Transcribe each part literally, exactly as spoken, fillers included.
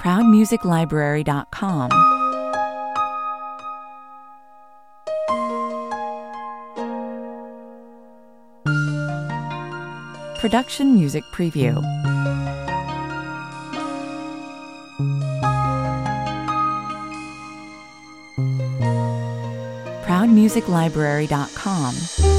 proud music library dot com. Production Music Preview. proud music library dot com.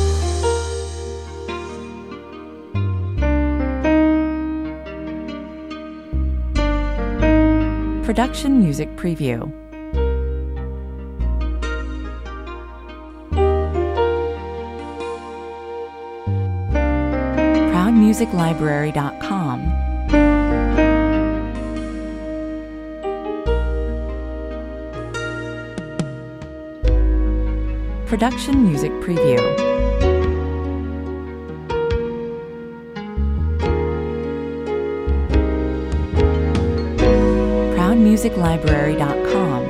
Production Music Preview. proud music library dot com. Production Music Preview. proud music library dot com.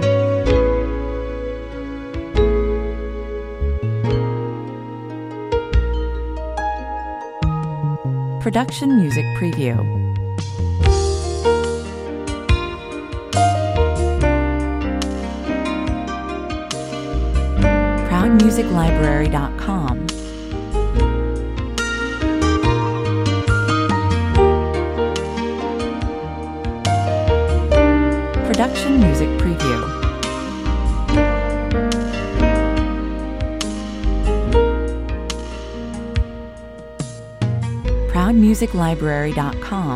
Production Music Preview. proud music library dot com. Production Music Preview. proud music library dot com.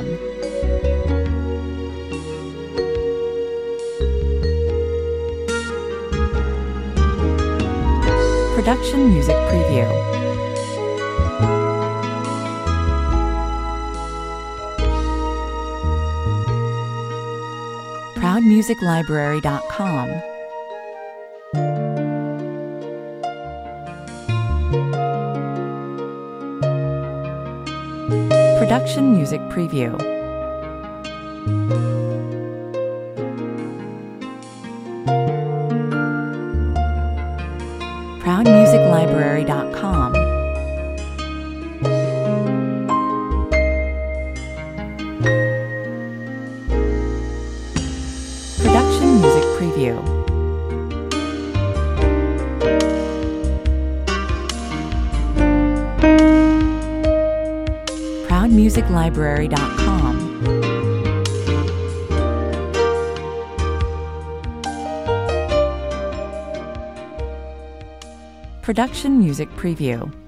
Production Music Preview. proud music library dot com. Production Music Preview. proud music library dot com. Production Music Preview. proud music library dot com. Production Music Preview.